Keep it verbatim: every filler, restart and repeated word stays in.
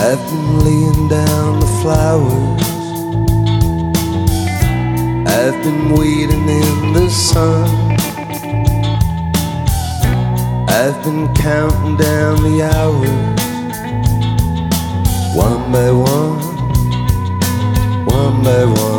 I've been laying down the flowers, I've been waiting in the sun, I've been counting down the hours, one by one, one by one.